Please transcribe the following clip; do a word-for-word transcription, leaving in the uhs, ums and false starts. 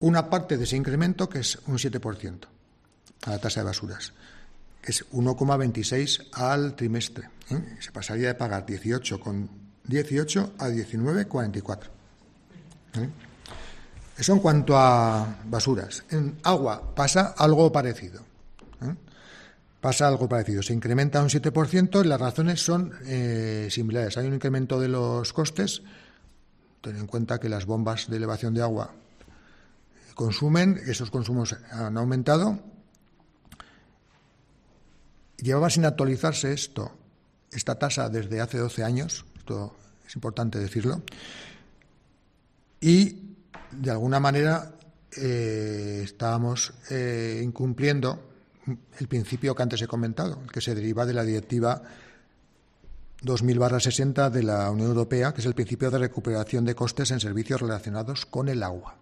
una parte de ese incremento, que es un siete por ciento, a la tasa de basuras, que es uno coma veintiséis al trimestre. ¿eh? Se pasaría de pagar dieciocho coma dieciocho a diecinueve coma cuarenta y cuatro. ¿eh? Eso en cuanto a basuras. En agua pasa algo parecido. ¿eh? Pasa algo parecido. Se incrementa un siete por ciento y las razones son eh, similares. Hay un incremento de los costes. Ten en cuenta que las bombas de elevación de agua consumen, esos consumos han aumentado. Llevaba sin actualizarse esto, esta tasa desde hace doce años, esto es importante decirlo, y de alguna manera eh, estábamos eh, incumpliendo el principio que antes he comentado, que se deriva de la Directiva dos mil barra sesenta de la Unión Europea, que es el principio de recuperación de costes en servicios relacionados con el agua.